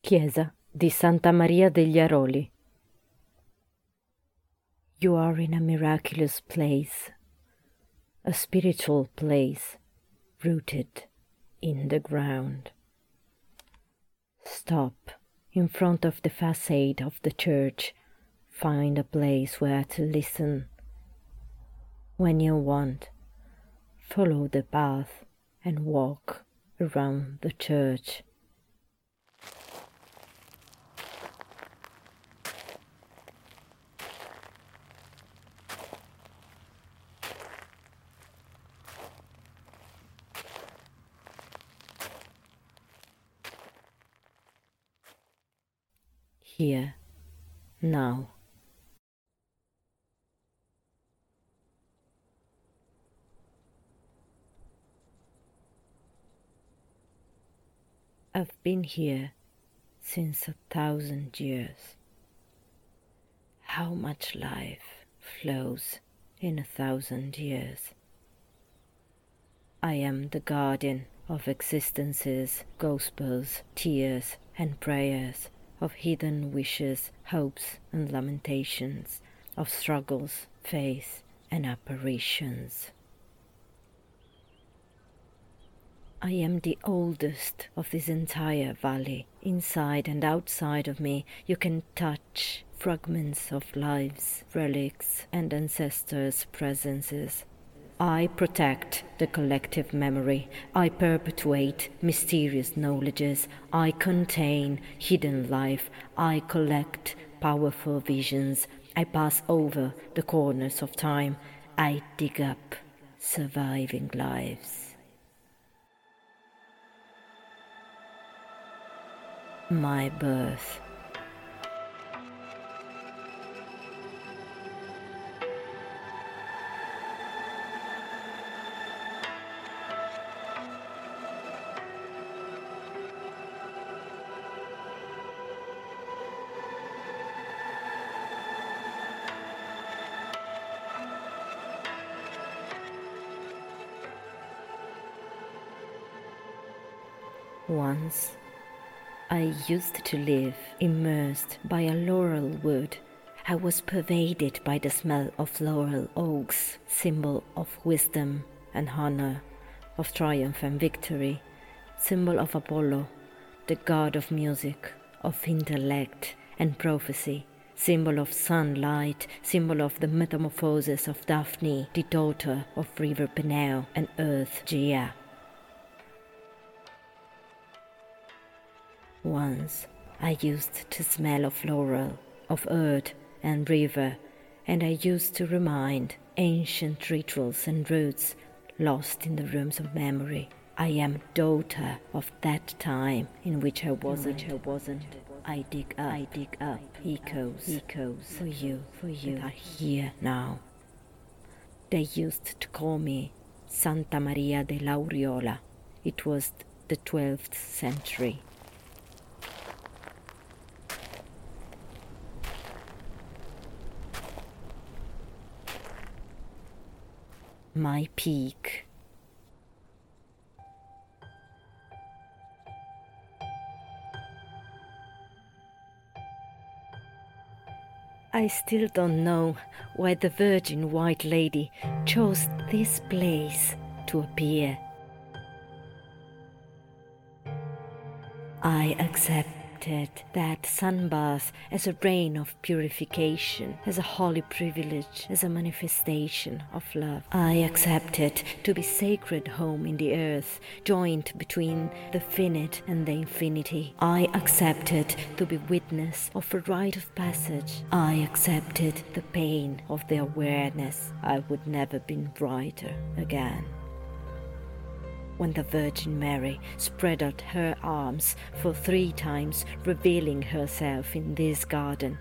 Chiesa di Santa Maria degli Aroli. You are in a miraculous place, a spiritual place rooted in the ground. Stop in front of the facade of the church. Find a place where to listen. When you want, follow the path and walk around the church. Here, now. I've been here since 1,000 years. How much life flows in 1,000 years? I am the guardian of existences, gospels, tears and prayers, of hidden wishes, hopes and lamentations, of struggles, faith and apparitions. I am the oldest of this entire valley. Inside and outside of me you can touch fragments of lives, relics and ancestors' presences. I protect the collective memory. I perpetuate mysterious knowledges. I contain hidden life. I collect powerful visions. I pass over the corners of time. I dig up surviving lives. My birth. Once, I used to live immersed by a laurel wood. I was pervaded by the smell of laurel oaks, symbol of wisdom and honor, of triumph and victory, symbol of Apollo, the god of music, of intellect and prophecy, symbol of sunlight, symbol of the metamorphosis of Daphne, the daughter of river Peneo and earth Gaia. Once I used to smell of laurel, of earth and river, and I used to remind ancient rituals and roots lost in the rooms of memory. I am daughter of that time in which I wasn't. I dig up echoes for you that are here now. They used to call me Santa Maria dell'Aureola. It was the 12th century. My peak. I still don't know why the Virgin White Lady chose this place to appear. I accepted that sunbath as a rain of purification, as a holy privilege, as a manifestation of love. I accepted to be sacred home in the earth, joined between the finite and the infinity. I accepted to be witness of a rite of passage. I accepted the pain of the awareness I would never be brighter again. When the Virgin Mary spread out her arms for 3 times, revealing herself in this garden.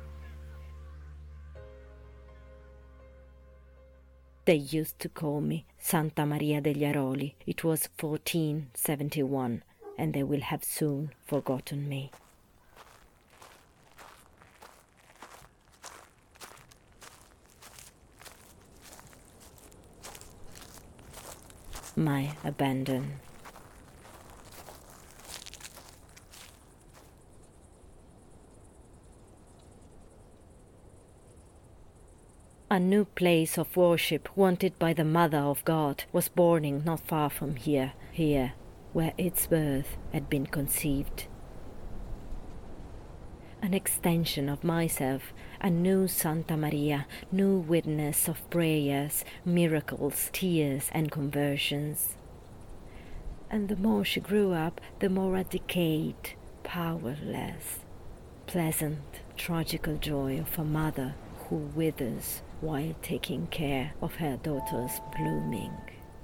They used to call me Santa Maria degli Aroli. It was 1471, and they will have soon forgotten me. My abandon. A new place of worship wanted by the Mother of God was born not far from here, where its birth had been conceived. An extension of myself, a new Santa Maria, new witness of prayers, miracles, tears, and conversions. And the more she grew up, the more a decayed, powerless, pleasant, tragical joy of a mother who withers while taking care of her daughter's blooming.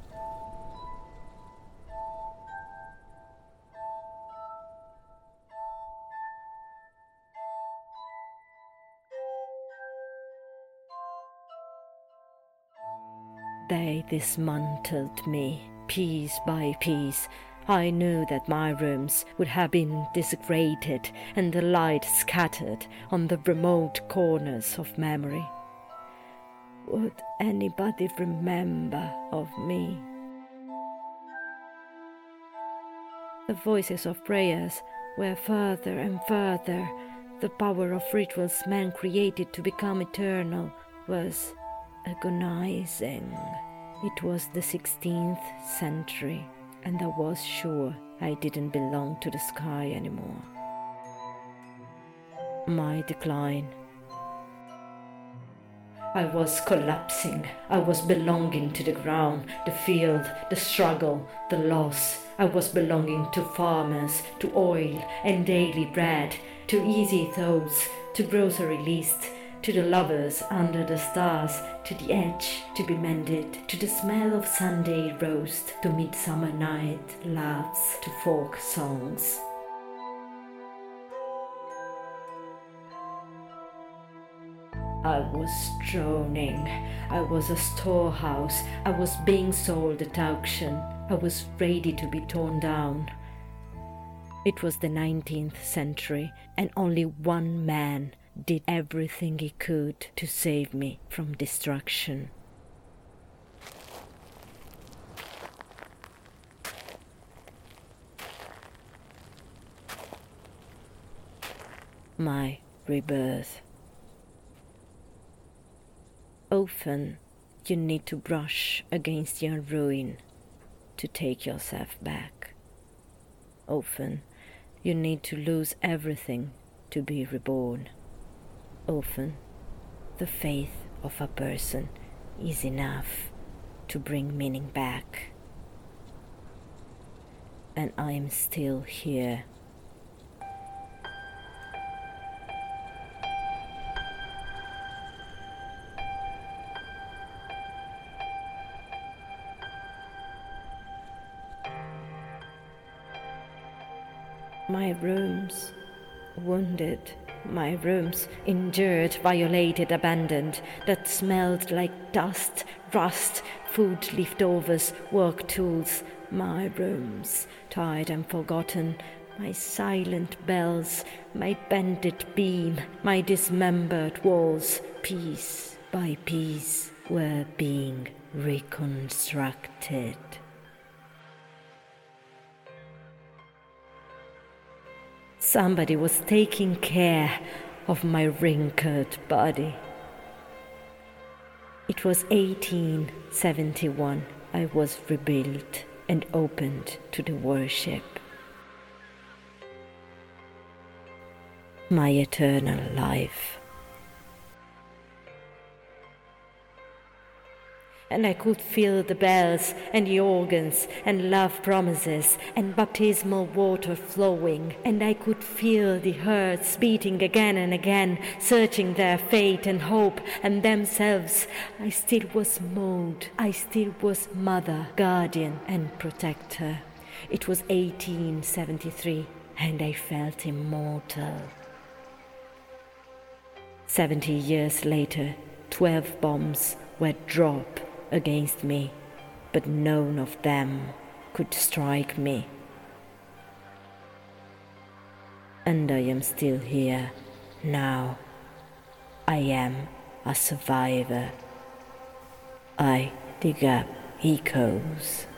They dismantled me, piece by piece. I knew that my rooms would have been desecrated and the light scattered on the remote corners of memory. Would anybody remember of me? The voices of prayers were further and further. The power of rituals man created to become eternal was agonizing. It was the 16th century, and I was sure I didn't belong to the sky anymore. My decline. I was collapsing. I was belonging to the ground, the field, the struggle, the loss. I was belonging to farmers, to oil and daily bread, to easy thoughts, to grocery lists, to the lovers under the stars, to the edge to be mended, to the smell of Sunday roast, to midsummer night laughs, to folk songs. I was droning. I was a storehouse. I was being sold at auction. I was ready to be torn down. It was the 19th century, and only one man did everything he could to save me from destruction. My rebirth. Often you need to brush against your ruin to take yourself back. Often you need to lose everything to be reborn. Often the faith of a person is enough to bring meaning back. And I am still here. My rooms, wounded, my rooms, injured, violated, abandoned, that smelled like dust, rust, food leftovers, work tools. My rooms, tired and forgotten, my silent bells, my bended beam, my dismembered walls, piece by piece, were being reconstructed. Somebody was taking care of my wrinkled body. It was 1871. I was rebuilt and opened to the worship. My eternal life. And I could feel the bells and the organs and love promises and baptismal water flowing, and I could feel the hearts beating again and again, searching their fate and hope and themselves. I still was Maud. I still was mother, guardian and protector. It was 1873, and I felt immortal. 70 years later, 12 bombs were dropped against me, but none of them could strike me. And I am still here now. I am a survivor. I dig up echoes.